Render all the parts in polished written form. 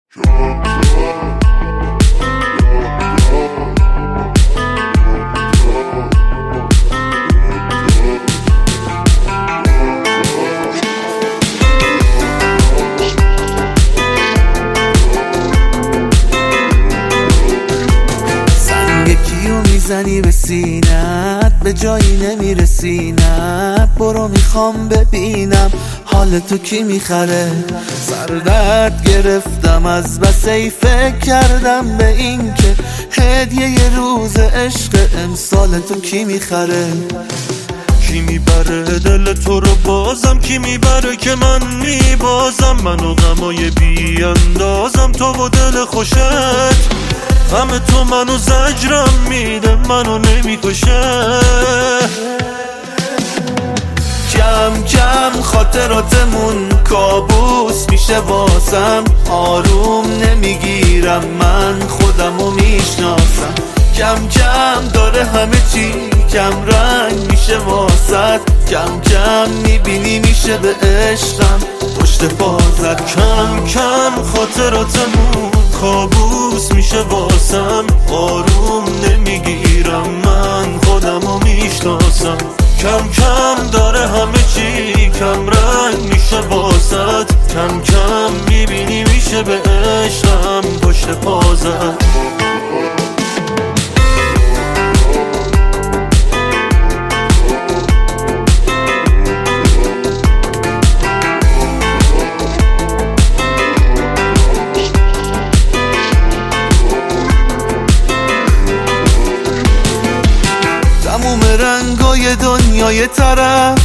میزنی به سینت، به جایی نمیرسی، نه برو میخوام ببینم حال تو کی میخره. سردرد گرفتم از بس ای فکر کردم به این که هدیه ی روز عشق امسال تو کی میخره. کی میبره دل تو رو بازم، کی میبره که من میبازم، من و غمای بی اندازم، تو و دل خوشت. غم تو منو زجرم میده، منو نمیکشه. کم کم خاطراتمون کابوس میشه واسم، آروم نمیگیرم من خودمو میشناسم. کم کم داره همه چی کم رنگ میشه واسد، کم کم میبینی میشه به عشقم پشت پازد. کم کم خاطراتمون کابوس میشه واسم، آروم نمیگیرم من خودمو میشناسم. کم کم داره همه چی کم رنگ میشه واسد، کم کم میبینی میشه به عشقم پشت پازد. تموم رنگای دنیای طرف،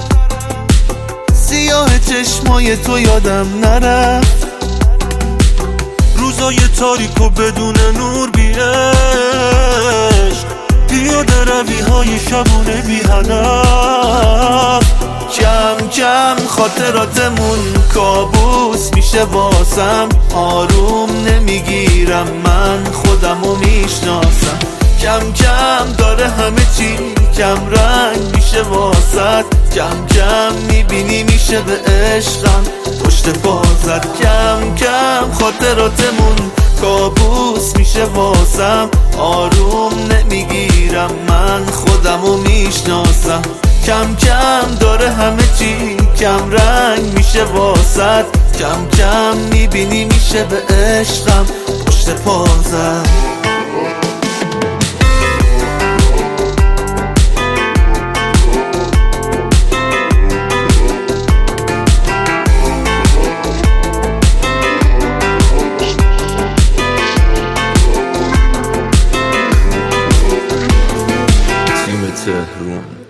سیاه چشمای تو یادم نرفت. روزای تاریک و بدون نور بی عشق، پیاده روی های شبونه بی هدف. کم کم خاطراتمون کابوس میشه واسم، آروم نمیگیرم من خودمو میشناسم. کم کم داره همه چی کم رنگ میشه واسد، کم کم میبینی میشه به عشقم پشت پازد. کم کم خاطراتمون کابوس میشه واسم، آروم نمیگیرم من خودمو میشناسم. کم کم داره همه چی کم رنگ میشه واسد، کم کم میبینی میشه به عشقم پشت پازد. تهران